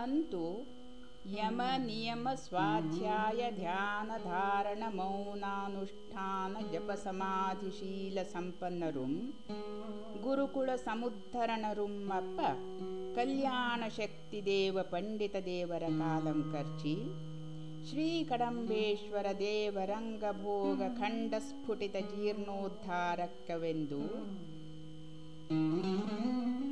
ಅಂತೂ ಯಮ ನಿಯಮ ಸ್ವಾಧ್ಯಾಯ ಧ್ಯಾನ ಧಾರಣ ಮೌನಾನುಷ್ಠಾನ ಜಪ ಸಮಾಧಿಶೀಲ ಸಂಪನ್ನರುಂ ಗುರುಕುಲ ಸಮುದ್ಧರಣರುಂ ಅಪ್ಪ ಕಲ್ಯಾಣ ಶಕ್ತಿ ದೇವ ಪಂಡಿತ ದೇವರ ಕಾಲಂ ಕರ್ಚಿ ಶ್ರೀ ಕಡಂಬೇಶ್ವರ ದೇವರಂಗ ಭೋಗ ಖಂಡ ಸ್ಫುಟಿತ ಜೀರ್ಣೋದ್ಧಾರಕವೆಂದು